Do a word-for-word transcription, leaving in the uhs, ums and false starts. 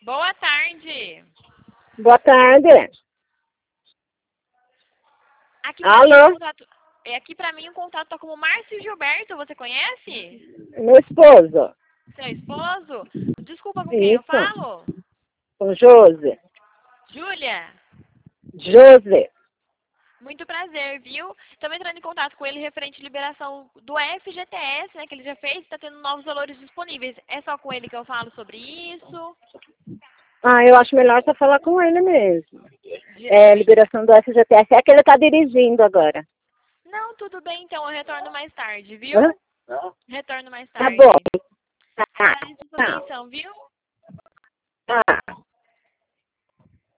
Boa tarde. Boa tarde. Aqui pra Alô? mim, o contato, é aqui pra mim o contato tá como Márcio Gilberto, você conhece? Meu esposo. Seu esposo? Desculpa, com quem eu Isso. falo? Com José. Júlia? José. Muito prazer, viu? Estamos entrando em contato com ele referente à liberação do F G T S, né, que ele já fez, está tendo novos valores disponíveis. É só com ele que eu falo sobre isso? Ah, eu acho melhor você falar com ele mesmo. De- É, liberação do F G T S. É que ele tá dirigindo agora. Não, tudo bem, então eu retorno mais tarde, viu? Hã? Retorno mais Tá bom. tarde. Tá. Agradeço a sua Tá. atenção, viu? Tá.